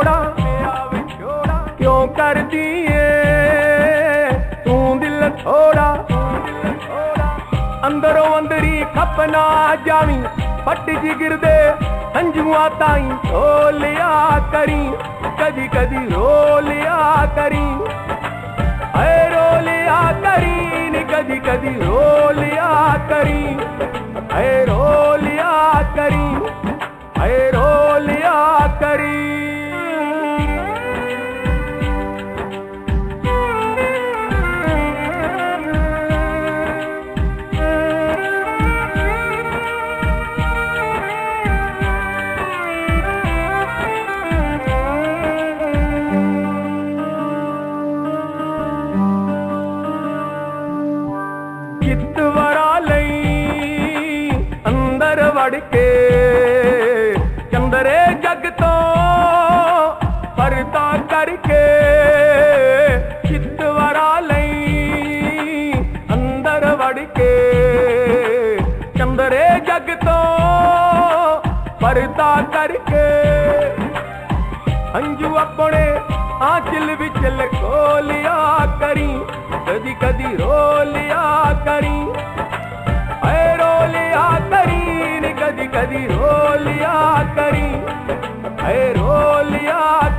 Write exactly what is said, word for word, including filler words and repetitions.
ਵਿਛੋੜਾ क्यों कर दिए तू दिल थोड़ा अंदरों अंदरी खपना जावी पट जिगर दे हंजुआ ताई रो लिया करी कदी कदी रो लिया करी ऐ रो लिया करी नी कदी कदी रो लिया करी ऐ रो लिया करी ऐ रो लिया करी चितवरा लई अंदर वड़ के चंदरे जग तो परता करके चितवरा लई अंदर वड़ के चंदरे जग तो परता करके हंजू अपने आंचल विच लको लिया करी कदी कदी रो लिया करी ऐ रो लिया करी कदी कदी रो लिया करी ऐ रो लिया